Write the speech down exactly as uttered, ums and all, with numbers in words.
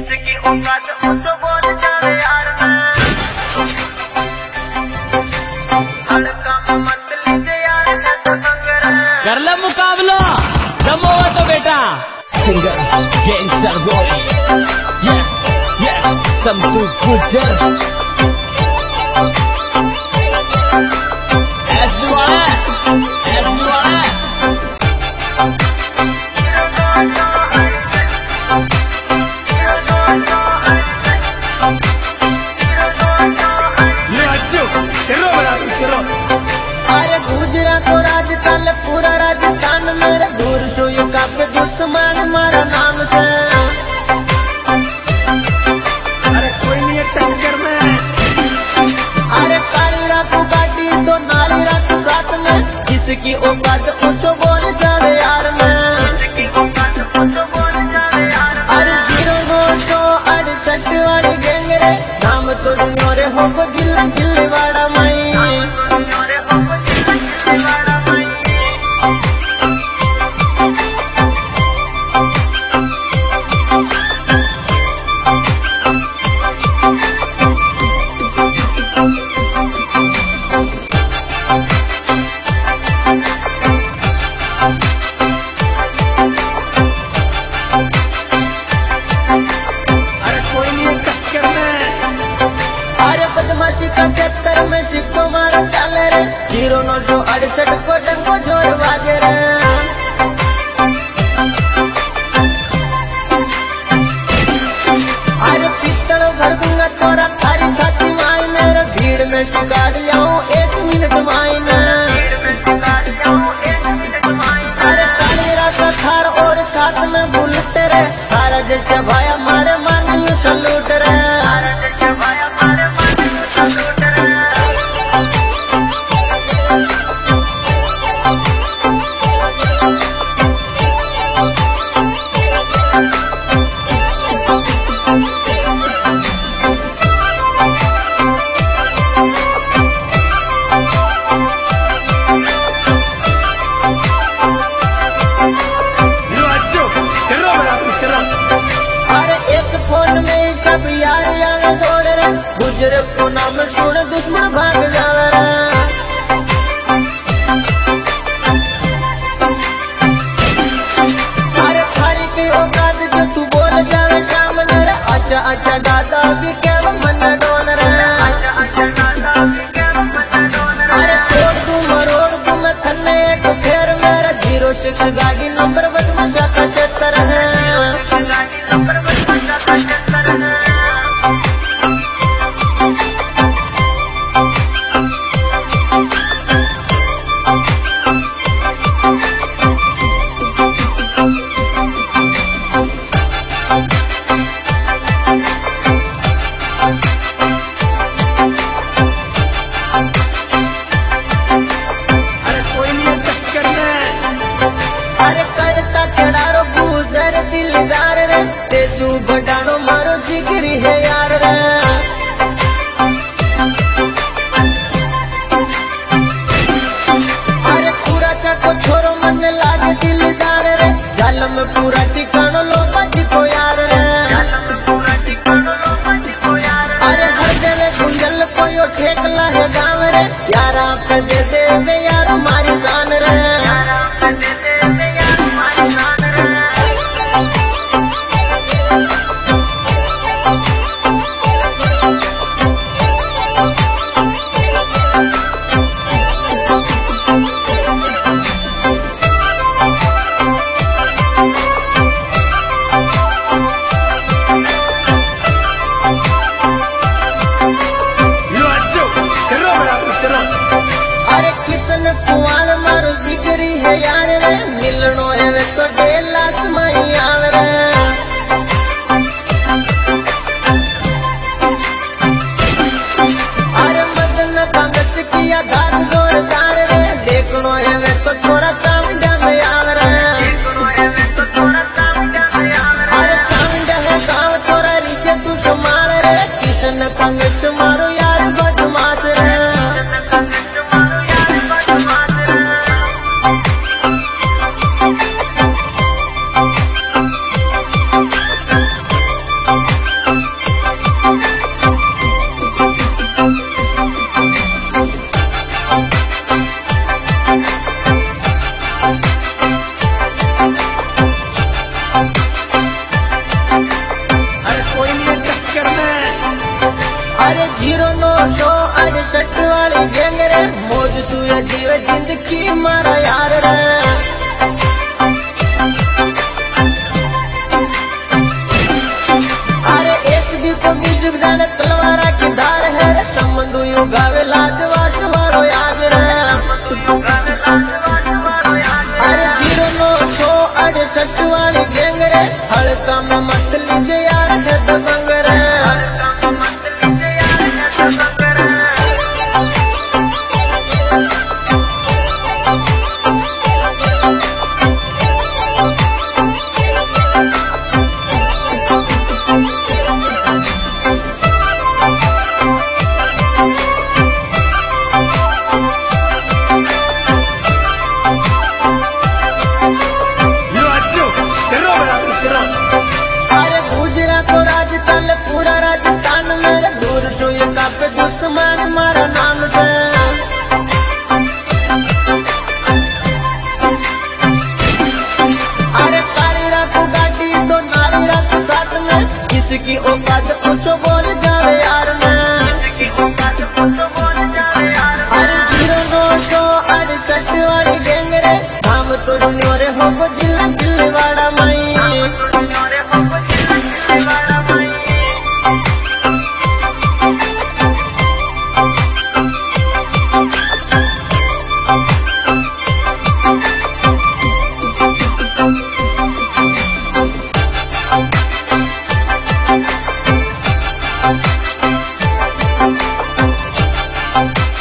जिसकी औकात मुझसे बोल जावे यार मैं हड़का मत लीजिए यार मैं तो बंगर कर ले मुकाबला दम होगा तो बेटा सिंगर गैंगस्टर बॉय या या समतू गुजर अरे गुजरा तो राजस्थान पूरा राजस्थान मेरे दूर शोयु का के दुश्मन मारा नाम से अरे कोई नहीं है टक्कर में अरे काली राखू गाड़ी तो नाली राखू साथ में जिसकी औकात ऊंचो बोल जावे यार मैं जिसकी औकात ऊंचो बोल जावे यार अरे जीरो नौ सौ अड़सठ वाली गैंग रे नाम तो रे हो को गिल्ला गिल्ले वाड़ा माई बदमाशी का चक्कर में सिक्को मारा चल रे जीरो नौ सौ अड़सठ को डंको जोर बाजे रे अरे पित्तल भर दूंगा तोरा थारी छाती माई मेरे भीड़ में शिकार जाऊं एक मिनट मायने अरे काली रास्ता थार और साथ में बुलट रे तारा जैसे भाया मारे मांगियो सलूट रे सब यार यार दौड़ रे गुजर को नाम सुन दुश्मन भाग जावे रे अरे थारी की औकात जो तू बोल जावे सामने रे अच्छा अच्छा दादा भी क्या मन डोन रे अच्छा अच्छा दादा भी क्या मन डोन रे अरे तोड़ तू मरोड़ तू मैं थन्ने एक फेर मेरा जीरो सिक्स गाड़ी नंबर बदमाशा का क्षेत्र है गाड़ी नंबर बदमाशा का क्षेत्र है अरे करता खड़ारो गुजर दिलदार रे तेजू बटानो मारो जिगरी है यार रे अरे पूरा को छोरो मन लागे दिलदार रे जालम में पूरा ठिकानो लो बाजी को यार रे अरे हर जगह गुंजल कोयो ठेकला है गाँव रे यार आप दे दे यार हमारी जान रे Lo ha hecho, que roba la अरे कोई नहीं टक्कर में। अरे जीरो नौ सौ अड़सठ वाली गैंग रे, मौज तू ये जीव जिंदगी मारा यार रे। अरे एक भी को म्यूजिक जाने तलवारा की धार है रे, संबंध यू गावे लाजवाब वालो याद रे। अरे जीरो नौ सौ अड़सठ वाली गैंग रे, हड़का में मत लीजिए यार है दबंग रे। अरे गुजरात को राजस्थान पूरा राजस्थान मेरे दूर टू ये कापे दुश्मन मारा नाम से। अरे काली राखू गाड़ी तो नारी राखू साथ में, किसकी औकात पूछो बोल जावे यार में। अरे जीरो नौ सौ अड़सठ वाली गैंग रे, हम तो न्योरे हो जिला दिलवाड़ा माई। Thank you.